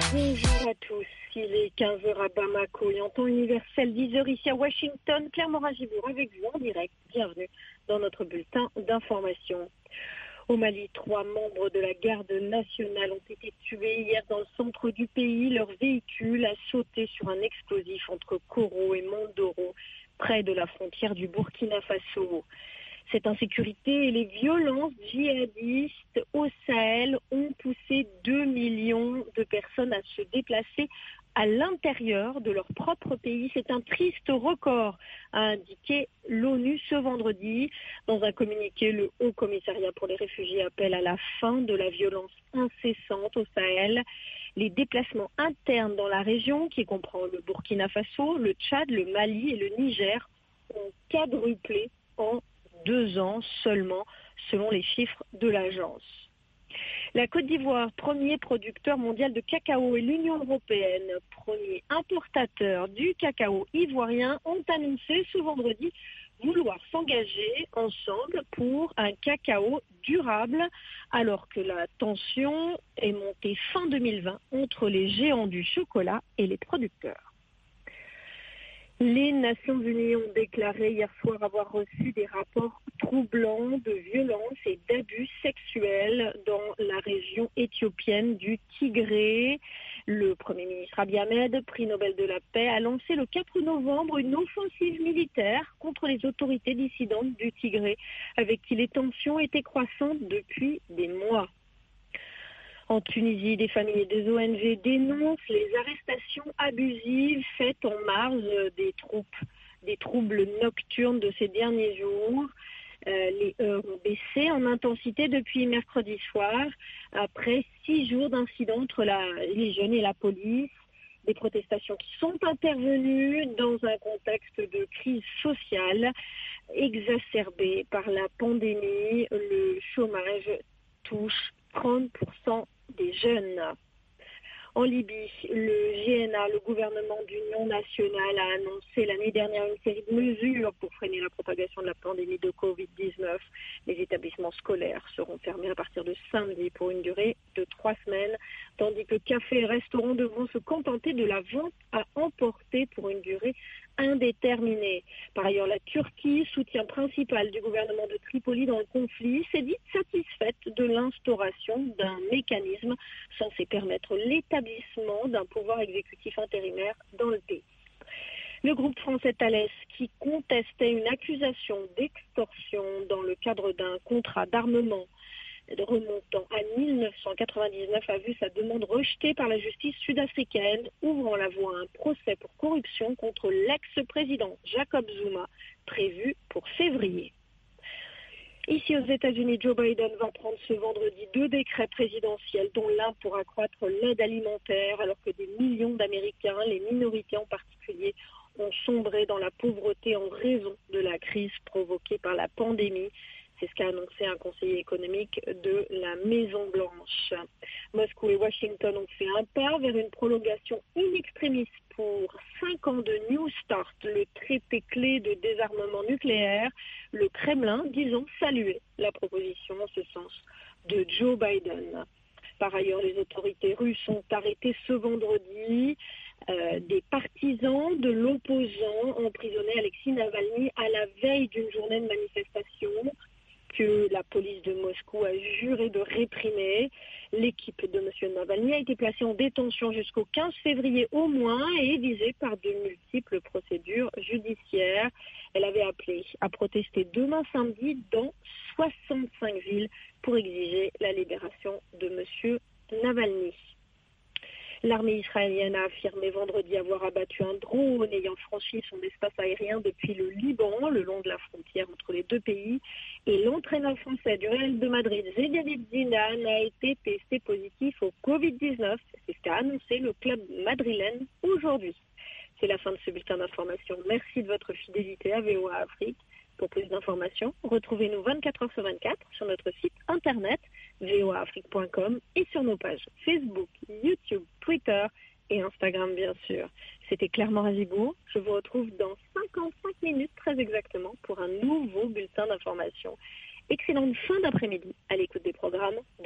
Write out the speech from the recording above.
Bonjour à tous, il est 15 heures à Bamako et en temps universel 10 heures ici à Washington. Claire Morin-Gibour avec vous en direct. Bienvenue dans notre bulletin d'information. Au Mali, 3 membres de la garde nationale ont été tués hier dans le centre du pays. Leur véhicule a sauté sur un explosif entre Koro et Mondoro, près de la frontière du Burkina Faso. Cette insécurité et les violences djihadistes au Sahel ont poussé 2 millions de personnes à se déplacer à l'intérieur de leur propre pays. C'est un triste record, a indiqué l'ONU ce vendredi. Dans un communiqué, le Haut Commissariat pour les réfugiés appelle à la fin de la violence incessante au Sahel. Les déplacements internes dans la région, qui comprend le Burkina Faso, le Tchad, le Mali et le Niger, ont quadruplé en 2 ans seulement, selon les chiffres de l'agence. La Côte d'Ivoire, premier producteur mondial de cacao, et l'Union européenne, premier importateur du cacao ivoirien, ont annoncé ce vendredi vouloir s'engager ensemble pour un cacao durable, alors que la tension est montée fin 2020 entre les géants du chocolat et les producteurs. Les Nations Unies ont déclaré hier soir avoir reçu des rapports troublants de violences et d'abus sexuels dans la région éthiopienne du Tigré. Le Premier ministre Abiy Ahmed, prix Nobel de la paix, a lancé le 4 novembre une offensive militaire contre les autorités dissidentes du Tigré, avec qui les tensions étaient croissantes depuis des mois. En Tunisie, des familles et des ONG dénoncent les arrestations abusives faites en marge des troubles nocturnes de ces derniers jours. Les heurts ont baissé en intensité depuis mercredi soir, après 6 jours d'incidents entre les jeunes et la police. Des protestations qui sont intervenues dans un contexte de crise sociale exacerbée par la pandémie. Le chômage touche 30% des jeunes. En Libye, le GNA, le gouvernement d'union nationale, a annoncé la nuit dernière une série de mesures pour freiner la propagation de la pandémie de Covid-19. Les établissements scolaires seront fermés à partir de samedi pour une durée de 3 semaines, tandis que cafés et restaurants devront se contenter de la vente à emporter pour une durée indéterminée. Par ailleurs, la Turquie, soutien principal du gouvernement de Tripoli dans le conflit, s'est dite satisfaite de l'instauration d'un mécanisme censé permettre l'établissement d'un pouvoir exécutif intérimaire dans le pays. Le groupe français Thales, qui contestait une accusation d'extorsion dans le cadre d'un contrat d'armement remontant à 1999, a vu sa demande rejetée par la justice sud-africaine, ouvrant la voie à un procès pour corruption contre l'ex-président Jacob Zuma, prévu pour février. Ici aux États-Unis, Joe Biden va prendre ce vendredi 2 décrets présidentiels, dont l'un pour accroître l'aide alimentaire, alors que des millions d'Américains, les minorités en particulier, ont sombré dans la pauvreté en raison de la crise provoquée par la pandémie. C'est ce qu'a annoncé un conseiller économique de la Maison-Blanche. Moscou et Washington ont fait un pas vers une prolongation in extremis pour 5 ans de New START, le traité clé de désarmement nucléaire. Le Kremlin disant saluer la proposition en ce sens de Joe Biden. Par ailleurs, les autorités russes ont arrêté ce vendredi des partisans de l'opposant emprisonné Alexei Navalny à la veille d'une journée de manifestation que la police de Moscou a juré de réprimer. L'équipe de M. Navalny a été placée en détention jusqu'au 15 février au moins et est visée par de multiples procédures judiciaires. Elle avait appelé à protester demain samedi dans 65 villes pour exiger la libération de M. Navalny. L'armée israélienne a affirmé vendredi avoir abattu un drone ayant franchi son espace aérien depuis le Liban, le long de la frontière entre les deux pays. Et l'entraîneur français du Real de Madrid, Zinedine Zidane, a été testé positif au Covid-19. C'est ce qu'a annoncé le club madrilène aujourd'hui. C'est la fin de ce bulletin d'information. Merci de votre fidélité à VOA Afrique. Pour plus d'informations, retrouvez-nous 24 heures sur 24 sur notre site internet voaafrique.com et sur nos pages Facebook, YouTube, Twitter et Instagram bien sûr. C'était Claire Morin-Gibour. Je vous retrouve dans 55 minutes très exactement pour un nouveau bulletin d'information. Excellente fin d'après-midi à l'écoute des programmes